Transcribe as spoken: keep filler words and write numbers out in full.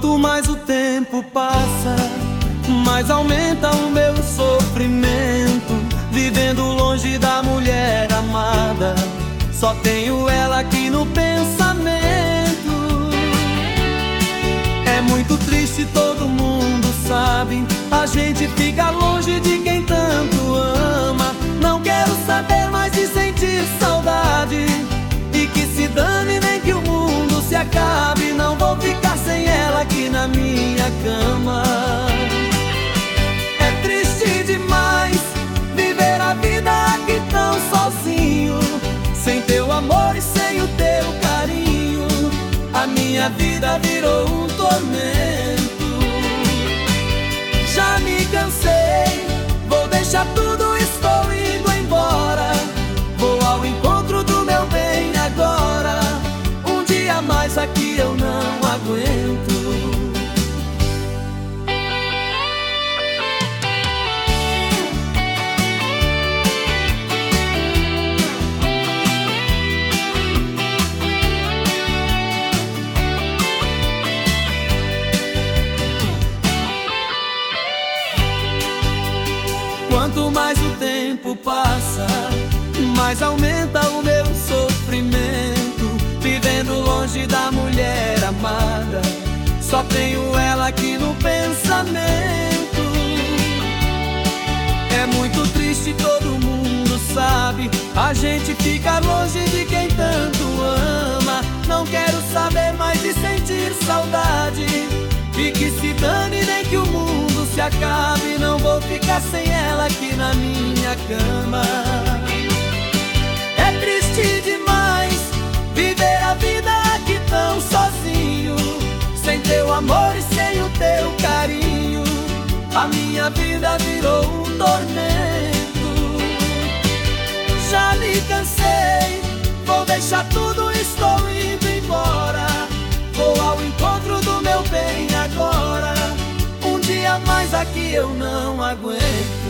Quanto mais o tempo passa, mais aumenta o meu sofrimento. Vivendo longe da mulher amada, só tenho ela aqui no pensamento. É muito triste, todo mundo sabe. A gente fica longe de quem tanto ama. Não quero saber mais de sentir saudade. E que se dane, nem que o mundo se acabe. Não vou ficar sem ela aqui na minha cama. É triste demais viver a vida aqui tão sozinho, sem teu amor e sem o teu carinho. A minha vida virou um tormento. Já me cansei, vou deixar tudo, estou indo embora. Vou ao encontro do meu bem agora. Um dia mais aqui eu não aguento. Quanto mais o tempo passa, mais aumenta o meu sofrimento. Vivendo longe da mulher amada, só tenho ela aqui no pensamento. É muito triste, todo mundo sabe. A gente fica longe de quem tanto ama. Não quero saber mais de sentir saudade. E que se dane, nem que o mundo se acabe. Não vou ficar sem ela aqui na minha cama. É triste demais viver a vida aqui tão sozinho, sem teu amor e sem o teu carinho. A minha vida virou um tormento. Já me cansei, vou deixar tudo, estou indo embora. Vou ao encontro do meu bem agora. Um dia mais aqui eu não aguento.